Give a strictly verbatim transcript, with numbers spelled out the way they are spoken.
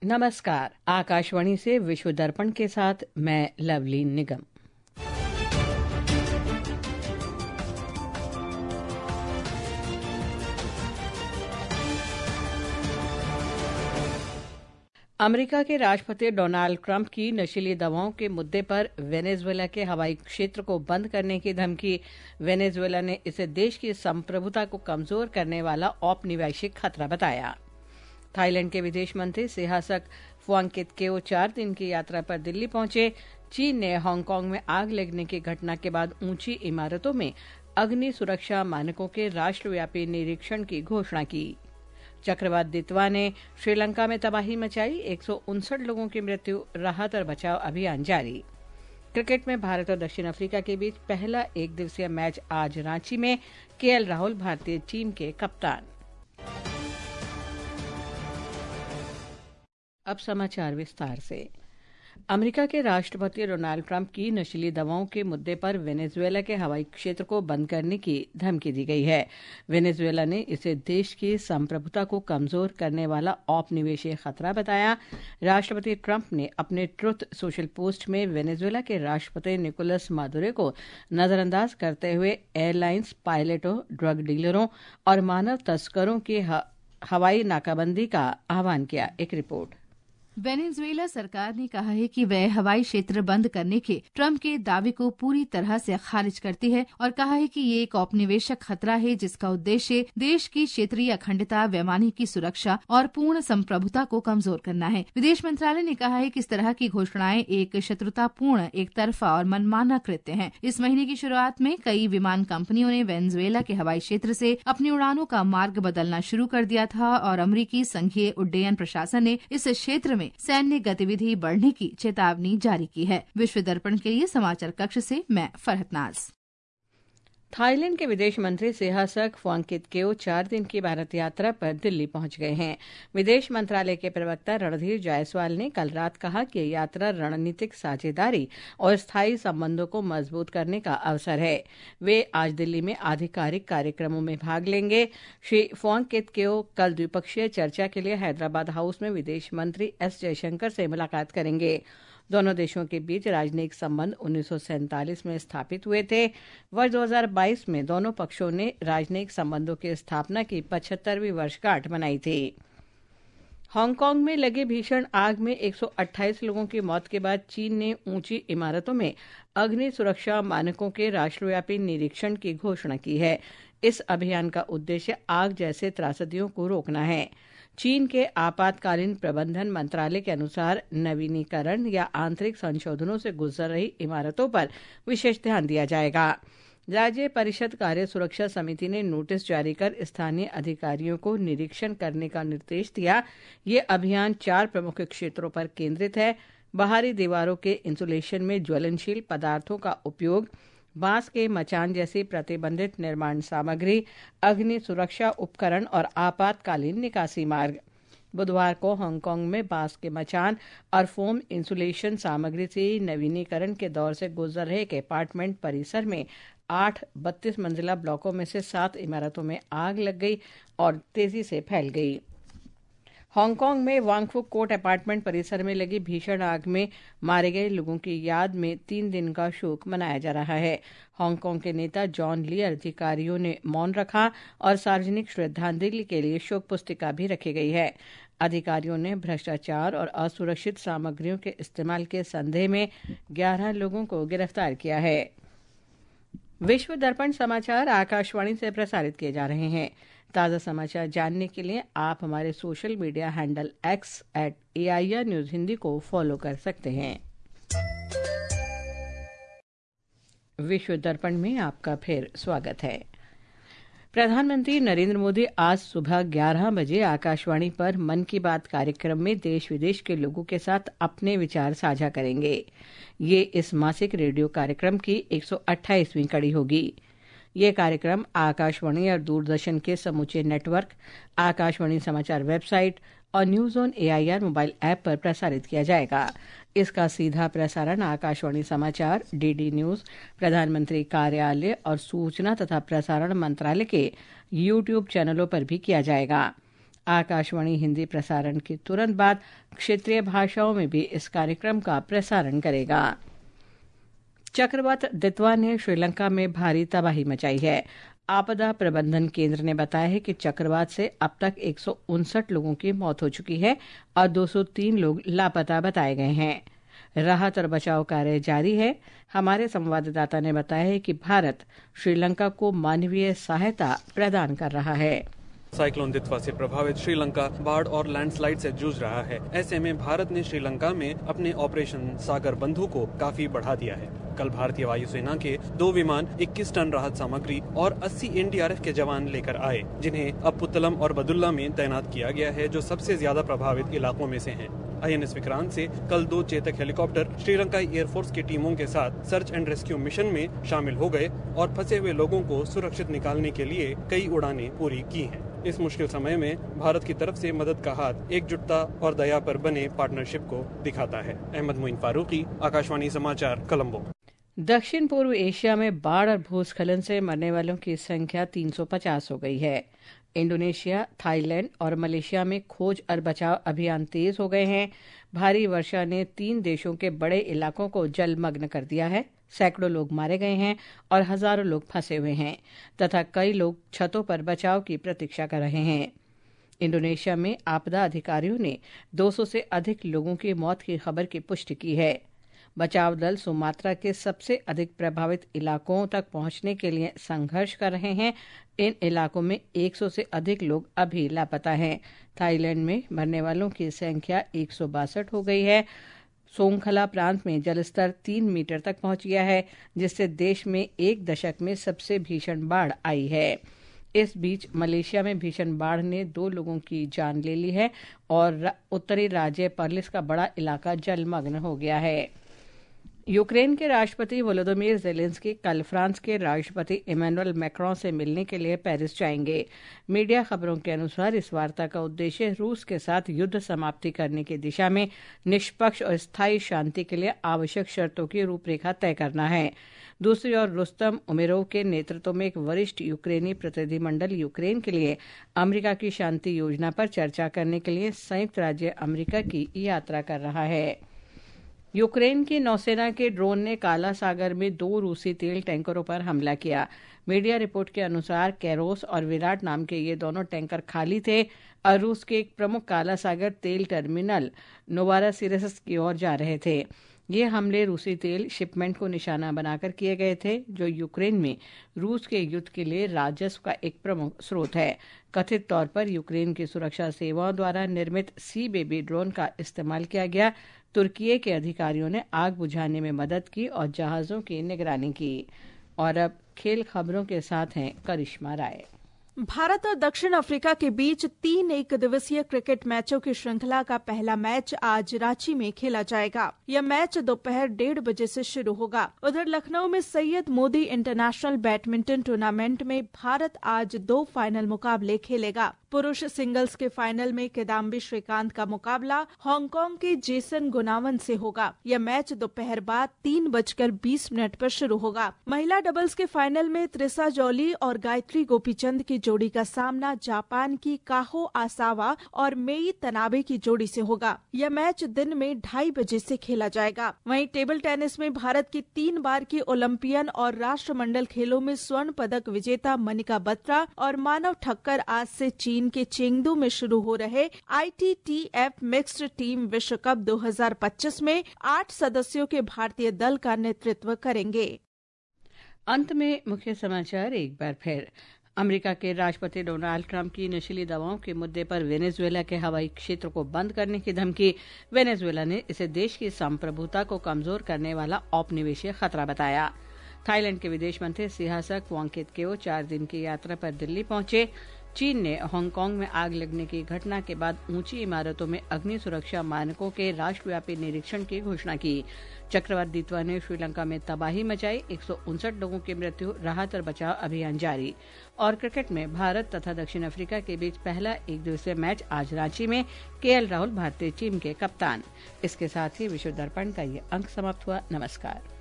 नमस्कार। आकाशवाणी से विश्व दर्पण के साथ मैं लवली निगम। अमेरिका के राष्ट्रपति डोनाल्ड ट्रंप की नशीली दवाओं के मुद्दे पर वेनेजुएला के हवाई क्षेत्र को बंद करने की धमकी। वेनेजुएला ने इसे देश की संप्रभुता को कमजोर करने वाला औपनिवेशिक खतरा बताया। थाईलैंड के विदेश मंत्री सिहासक फुआंगकितकेओ चार दिन की यात्रा पर दिल्ली पहुंचे। चीन ने हांगकांग में आग लगने की घटना के बाद ऊंची इमारतों में अग्नि सुरक्षा मानकों के राष्ट्रव्यापी निरीक्षण की घोषणा की। चक्रवात दितवा ने श्रीलंका में तबाही मचाई। एक सौ उनसठ लोगों की मृत्यु। राहत और बचाव अभियान जारी। क्रिकेट में भारत और दक्षिण अफ्रीका के बीच पहला एक दिवसीय मैच आज रांची में। केएल राहुल भारतीय टीम के कप्तान। अब समाचार विस्तार से। अमेरिका के राष्ट्रपति डोनाल्ड ट्रंप की नशीली दवाओं के मुद्दे पर वेनेजुएला के हवाई क्षेत्र को बंद करने की धमकी दी गई है। वेनेजुएला ने इसे देश की संप्रभुता को कमजोर करने वाला औपनिवेशिक खतरा बताया। राष्ट्रपति ट्रंप ने अपने ट्रुथ सोशल पोस्ट में वेनेजुएला के राष्ट्रपति निकोलस मादुरो को नजरअंदाज करते हुए एयरलाइंस पायलटों, ड्रग डीलरों और मानव तस्करों की हवाई नाकाबंदी का आह्वान किया। एक रिपोर्ट। वेनेजुएला सरकार ने कहा है कि वह हवाई क्षेत्र बंद करने के ट्रंप के दावे को पूरी तरह से खारिज करती है और कहा है कि ये एक औपनिवेशिक खतरा है जिसका उद्देश्य देश की क्षेत्रीय अखंडता, वैमानिक की सुरक्षा और पूर्ण संप्रभुता को कमजोर करना है। विदेश मंत्रालय ने कहा है कि इस तरह की घोषणाएं एक शत्रुतापूर्ण, एक तरफा और मनमाना कृत्य हैं। इस महीने की शुरुआत में कई विमान कंपनियों ने वेनेजुएला के हवाई क्षेत्र से अपनी उड़ानों का मार्ग बदलना शुरू कर दिया था और अमरीकी संघीय उड्डयन प्रशासन ने इस क्षेत्र में सैन्य गतिविधि बढ़ने की चेतावनी जारी की है। विश्व दर्पण के लिए समाचार कक्ष से मैं फरहत नाज। थाईलैंड के विदेश मंत्री सिहासक फुआंगकितकेओ चार दिन की भारत यात्रा पर दिल्ली पहुंच गए हैं। विदेश मंत्रालय के प्रवक्ता रणधीर जायसवाल ने कल रात कहा कि यात्रा रणनीतिक साझेदारी और स्थायी संबंधों को मजबूत करने का अवसर है। वे आज दिल्ली में आधिकारिक कार्यक्रमों में भाग लेंगे। श्री फुआंगकितकेओ कल द्विपक्षीय चर्चा के लिए हैदराबाद हाउस में विदेश मंत्री एस जयशंकर से मुलाकात करेंगे। दोनों देशों के बीच राजनयिक संबंध उन्नीस सौ सैंतालीस में स्थापित हुए थे। वर्ष दो हज़ार बाईस में दोनों पक्षों ने राजनयिक संबंधों की स्थापना की पचहत्तरवीं वर्षगांठ मनाई थी। हांगकांग में लगे भीषण आग में एक सौ अट्ठाईस लोगों की मौत के बाद चीन ने ऊंची इमारतों में अग्नि सुरक्षा मानकों के राष्ट्रव्यापी निरीक्षण की घोषणा की है। इस अभियान का उद्देश्य आग जैसे त्रासदियों को रोकना है। चीन के आपातकालीन प्रबंधन मंत्रालय के अनुसार नवीनीकरण या आंतरिक संशोधनों से गुजर रही इमारतों पर विशेष ध्यान दिया जाएगा। राज्य परिषद कार्य सुरक्षा समिति ने नोटिस जारी कर स्थानीय अधिकारियों को निरीक्षण करने का निर्देश दिया। ये अभियान चार प्रमुख क्षेत्रों पर केंद्रित है। बाहरी दीवारों के इंसुलेशन में ज्वलनशील पदार्थों का उपयोग, बांस के मचान जैसी प्रतिबंधित निर्माण सामग्री, अग्नि सुरक्षा उपकरण और आपातकालीन निकासी मार्ग। बुधवार को हांगकांग में बांस के मचान और फोम इंसुलेशन सामग्री से नवीनीकरण के दौर से गुजर रहे एक अपार्टमेंट परिसर में आठ बत्तीस मंजिला ब्लॉकों में से सात इमारतों में आग लग गई और तेजी से फैल गई। हांगकांग में वांगफुक कोर्ट अपार्टमेंट परिसर में लगी भीषण आग में मारे गए लोगों की याद में तीन दिन का शोक मनाया जा रहा है। हांगकांग के नेता जॉन ली अधिकारियों ने मौन रखा और सार्वजनिक श्रद्धांजलि के लिए शोक पुस्तिका भी रखी गई है। अधिकारियों ने भ्रष्टाचार और असुरक्षित सामग्रियों के इस्तेमाल के संदेह में ग्यारह लोगों को गिरफ्तार किया है। विश्व दर्पण समाचार आकाशवाणी से प्रसारित किए जा रहे हैं। ताज़ा समाचार जानने के लिए आप हमारे social media handle X at A I R news Hindi को फॉलो कर सकते हैं। विश्व दर्पण में आपका फिर स्वागत है। प्रधानमंत्री नरेंद्र मोदी आज सुबह ग्यारह बजे आकाशवाणी पर मन की बात कार्यक्रम में देश विदेश के लोगों के साथ अपने विचार साझा करेंगे। ये इस मासिक रेडियो कार्यक्रम की एक सौ अट्ठाईसवीं कड़ी होगी। ये कार्यक्रम आकाशवाणी और दूरदर्शन के समूचे नेटवर्क, आकाशवाणी समाचार वेबसाइट और news on A I R mobile app पर प्रसारित किया जाएगा। इसका सीधा प्रसारण आकाशवाणी समाचार, डीडी न्यूज, प्रधानमंत्री कार्यालय और सूचना तथा प्रसारण मंत्रालय के यूट्यूब चैनलों पर भी किया जाएगा। आकाशवाणी हिंदी प्रसारण के तुरंत बाद क्षेत्रीय भाषाओं में भी इस कार्यक्रम का प्रसारण करेगा। चक्रवात दितवा ने श्रीलंका में भारी तबाही मचाई है। आपदा प्रबंधन केंद्र ने बताया है कि चक्रवात से अब तक एक सौ उनसठ लोगों की मौत हो चुकी है और दो सौ तीन लोग लापता बताए गए हैं। राहत और बचाव कार्य जारी है। हमारे संवाददाता ने बताया है कि भारत श्रीलंका को मानवीय सहायता प्रदान कर रहा है। साइक्लोन दितवा से प्रभावित श्रीलंका बाढ़ और लैंडस्लाइड से जूझ रहा है। ऐसे में भारत ने श्रीलंका में अपने ऑपरेशन सागर बंधु को काफी बढ़ा दिया है। कल भारतीय वायुसेना के दो विमान इक्कीस टन राहत सामग्री और अस्सी एन डी आर एफ के जवान लेकर आए, जिन्हें अब पुत्तलम और बदुल्ला में तैनात किया गया है, जो सबसे ज्यादा प्रभावित इलाकों में से हैं। आई एन एस विक्रांत से कल दो चेतक हेलीकॉप्टर श्रीलंकाई एयरफोर्स की टीमों के साथ सर्च एंड रेस्क्यू मिशन में शामिल हो गए और फंसे हुए लोगों को सुरक्षित निकालने के लिए कई उड़ानें पूरी की हैं। इस मुश्किल समय में भारत की तरफ से मदद का हाथ एकजुटता और दया पर बने पार्टनरशिप को दिखाता है। अहमद मोइन फारूकी, आकाशवाणी समाचार, कोलंबो। दक्षिण पूर्व एशिया में बाढ़ और भूस्खलन से मरने वालों की संख्या तीन सौ पचास हो गई है। इंडोनेशिया, थाईलैंड और मलेशिया में खोज और बचाव अभियान तेज हो गए हैं। भारी वर्षा ने तीन देशों के बड़े इलाकों को जलमग्न कर दिया है। सैकड़ों लोग मारे गए हैं और हजारों लोग फंसे हुए हैं तथा कई लोग छतों पर बचाव की प्रतीक्षा कर रहे हैं। इंडोनेशिया में आपदा अधिकारियों ने दो सौ से अधिक लोगों की मौत की खबर की पुष्टि की है। बचाव दल सुमात्रा के सबसे अधिक प्रभावित इलाकों तक पहुंचने के लिए संघर्ष कर रहे हैं। इन इलाकों में सौ से अधिक लोग अभी लापता हैं। थाईलैंड में मरने वालों की संख्या एक सौ बासठ हो गई है। सोंगखला प्रांत में जलस्तर तीन मीटर तक पहुंच गया है, जिससे देश में एक दशक में सबसे भीषण बाढ़ आई है। इस बीच मलेशिया में भीषण बाढ़ ने दो लोगों की जान ले ली है और उत्तरी राज्य पर्लिस का बड़ा इलाका जलमग्न हो गया है। यूक्रेन के राष्ट्रपति वोलोदिमीर ज़ेलेंस्की कल फ्रांस के राष्ट्रपति इमैनुअल मैक्रों से मिलने के लिए पेरिस जाएंगे। मीडिया खबरों के अनुसार इस वार्ता का उद्देश्य रूस के साथ युद्ध समाप्ति करने की दिशा में निष्पक्ष और स्थायी शांति के लिए आवश्यक शर्तों की रूपरेखा तय करना है। दूसरी ओर रुस्तम उमेरोव के नेतृत्व में एक वरिष्ठ यूक्रेनी प्रतिनिधिमंडल यूक्रेन के लिए अमेरिका की शांति योजना पर चर्चा करने के लिए संयुक्त राज्य अमेरिका की यात्रा कर रहा है। यूक्रेन की नौसेना के ड्रोन ने काला सागर में दो रूसी तेल टैंकरों पर हमला किया। मीडिया रिपोर्ट के अनुसार कैरोस और विराट नाम के ये दोनों टैंकर खाली थे और रूस के एक प्रमुख काला सागर तेल टर्मिनल नोवारोसिरिस्क की ओर जा रहे थे। ये हमले रूसी तेल शिपमेंट को निशाना बनाकर किए गए थे, जो यूक्रेन में रूस के युद्ध के लिए राजस्व का एक प्रमुख स्रोत है। कथित तौर पर यूक्रेन की सुरक्षा सेवाओं द्वारा निर्मित सी बेबी ड्रोन का इस्तेमाल किया गया। तुर्की के अधिकारियों ने आग बुझाने में मदद की और जहाजों की निगरानी की। और अब खेल खबरों के साथ हैं करिश्मा राय। भारत और दक्षिण अफ्रीका के बीच तीन एक दिवसीय क्रिकेट मैचों की श्रृंखला का पहला मैच आज रांची में खेला जाएगा। यह मैच दोपहर डेढ़ बजे से शुरू होगा। उधर लखनऊ में Syed Modi international badminton tournament में भारत आज दो फाइनल मुकाबले खेलेगा। पुरुष सिंगल्स के फाइनल में किदाम्बी श्रीकांत का मुकाबला हांगकांग के जेसन गुनावन से होगा। यह मैच दोपहर बाद तीन बजकर बीस मिनट पर शुरू होगा। महिला डबल्स के फाइनल में त्रिसा जौली और गायत्री गोपीचंद की जोड़ी का सामना जापान की काहो आसावा और मेई तनाबे की जोड़ी से होगा। यह मैच दिन में ढाई बजे से खेला जाएगा। वहीं टेबल टेनिस में भारत की तीन बार की ओलंपियन और राष्ट्रमंडल खेलों में स्वर्ण पदक विजेता मनिका बत्रा और मानव ठक्कर आज से चीन के चेंगदू में शुरू हो रहे I T T F mixed team विश्व कप दो हज़ार पच्चीस में आठ सदस्यों के भारतीय दल का नेतृत्व करेंगे। अंत में मुख्य समाचार एक बार फिर। अमेरिका के राष्ट्रपति डोनाल्ड ट्रंप की नशीली दवाओं के मुद्दे पर वेनेजुएला के हवाई क्षेत्र को बंद करने की धमकी। वेनेजुएला ने इसे देश की संप्रभुता को कमजोर करने वाला औपनिवेशिक खतरा बताया। थाईलैंड के विदेश मंत्री सिहासक वांगकित केओ चार दिन की यात्रा पर दिल्ली पहुंचे। चीन ने हांगकांग में आग लगने की घटना के बाद ऊंची इमारतों में अग्नि सुरक्षा मानकों के राष्ट्रव्यापी निरीक्षण की घोषणा की। चक्रवात दितवा ने श्रीलंका में तबाही मचाई। एक सौ उनसठ लोगों की मृत्यु। राहत और बचाव अभियान जारी। और क्रिकेट में भारत तथा दक्षिण अफ्रीका के बीच पहला एक दिवसीय मैच आज रांची में। के एल राहुल भारतीय टीम के कप्तान। इसके साथ ही विश्व दर्पण का ये अंक समाप्त हुआ। नमस्कार।